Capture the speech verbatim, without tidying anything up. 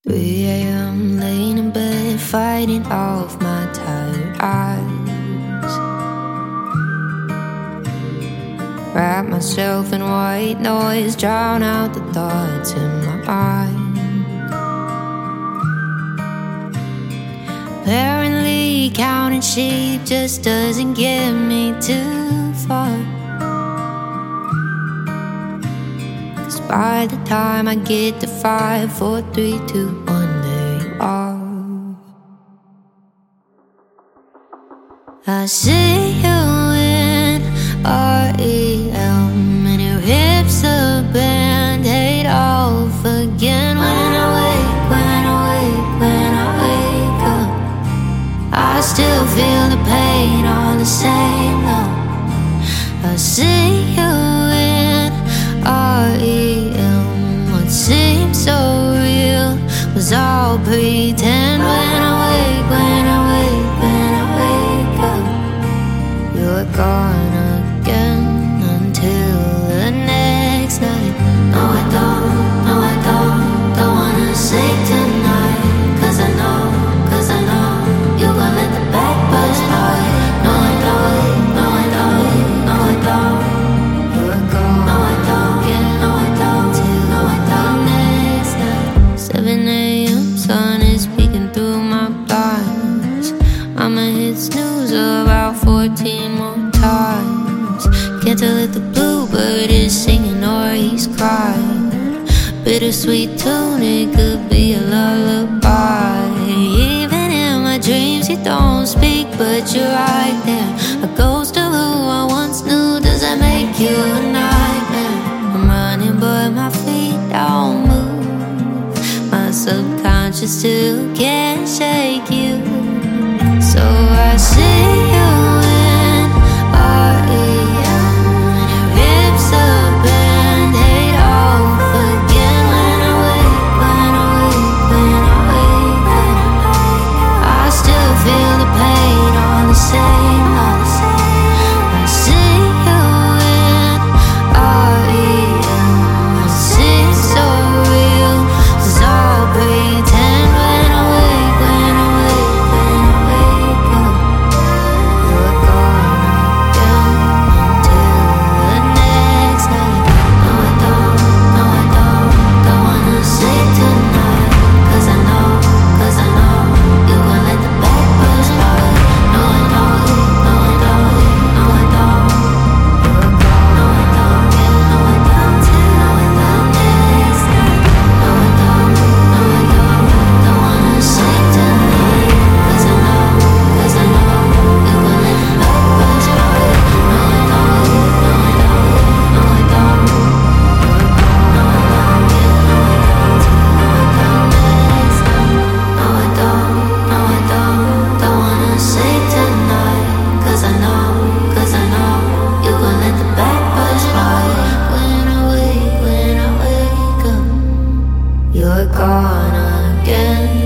three a m laying in bed, fighting off my tired eyes. Wrap myself in white noise, drown out the thoughts in my mind. Apparently counting sheep just doesn't get me too far. By the time I get to five, four, three, two, one, there you are. I see you in R E M and your hips a band-aid off again. When I wake, when I wake, when I wake up, I still feel the pain all the same though. I see you in R E M. What seemed so real was all pretend. When I wake, when I wake, when I wake up, you're gone again until the next night. No, I don't, no, I don't, don't wanna say tonight. Cause I know, cause I know, you gon' let the back bus by. No, I don't, no, I don't, no, I don't. You're gone, no, I don't, yeah, no, I don't, till no, I don't. Next night, seven a m, sun is peeking through my blinds. I'ma hit snooze about fourteen more times. Can't tell if the bluebird is singing or he's crying. Bittersweet tune, it could be a lullaby. Even in my dreams you don't speak, but you're right there. A ghost of who I once knew. Does that make you a nightmare? I'm running but my feet don't move. My subconscious still can't shake you. So I see you in R E M and your hips a band-aid off again. When I wake, when I wake, when I wake up, I still feel the pain all the same, all the same. I see you in R E M. What seems so real was all pretend. When I wake, when I wake, when I wake up, you're gone again until the next night. No, I don't, no, I don't, don't wanna say tonight. Cause I know, cause I know, you gon' let the back bus by. No, I don't, no, I don't, no, I don't. You're gone, no, I don't, yeah, no, I don't, till no, I don't. Next night, no, I don't, no, I don't, don't wanna say tonight. Cause I know, cause I know, you gon' let the back bus by. No, I don't, no, I don't, no, I don't. You're gone, no, I don't, yeah, no, I don't, till no, I don't. Next night, no, I don't, no, I don't, don't wanna say tonight. Cause I know, cause I know, you gon' let the back bus by. When I wake, when I wake up, you're gone again